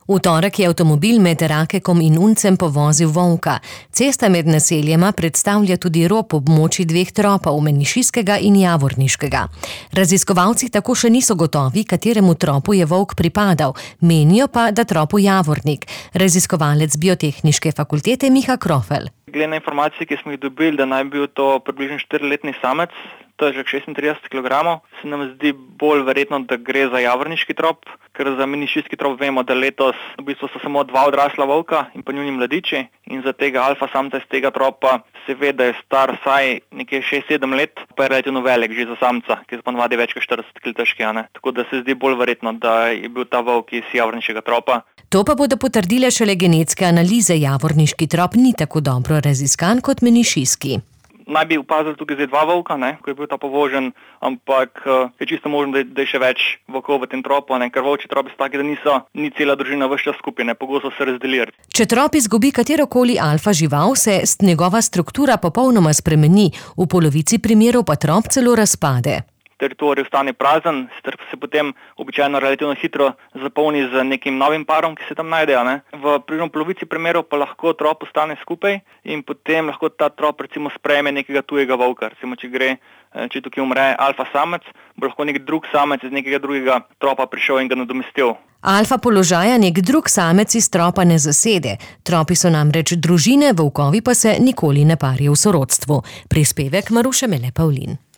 V torek je avtomobil med Rakekom in Uncem povozil volka. Cesta med naseljema predstavlja tudi rob območij dveh tropov, Menišijskega in Javorniškega. Raziskovalci tako še niso gotovi, kateremu tropu je volk pripadal, menijo pa, da tropu Javornik. Raziskovalec Biotehniške fakultete Miha Krofel. Glede na informacije, ki smo jih dobili, da naj bi bil to približno 4-letni samec, težek 36 kg, se nam zdi bolj verjetno, da gre za javorniški trop, ker za menišijski trop vemo, da letos v bistvu so samo 2 odrasla volka in pa njuni mladiči, in za tega alfa samca iz tega tropa se ve, da je star vsaj nekje 6-7 let, pa je relativno velik že za samca, ki je ponavadi več kot 40 kg težki. Tako da se zdi bolj verjetno, da je bil ta volk iz javorniškega tropa. To pa bodo potrdile šele genetske analize. Javorniški trop ni tako dobro raziskan kot menišijski. Naj bi opazili tukaj zdaj 2 volka, ko je bil ta povožen, ampak je čisto možno, da je še več volkov v tem tropu, ker volčji tropi so taki, da ni cela družina ves čas skupaj, pogosto se razdelijo. Če trop izgubi katerokoli alfa žival, se njegova struktura popolnoma spremeni, v polovici primerov pa trop celo razpade. Teritorij ostane prazen, se potem običajno relativno hitro zapolni z nekim novim parom, ki se tam najdejo. V polovici primerov pa lahko trop ostane skupaj in potem lahko ta trop recimo sprejme nekega tujega volka. Recimo, če tukaj umre alfa samec, bo lahko nek drug samec iz nekega drugega tropa prišel in ga nadomestil. Alfa položaja nek drug samec iz tropa ne zasede. Tropi so namreč družine, volkovi pa se nikoli ne parijo v sorodstvu. Prispevek Maruše Mele Pavlin.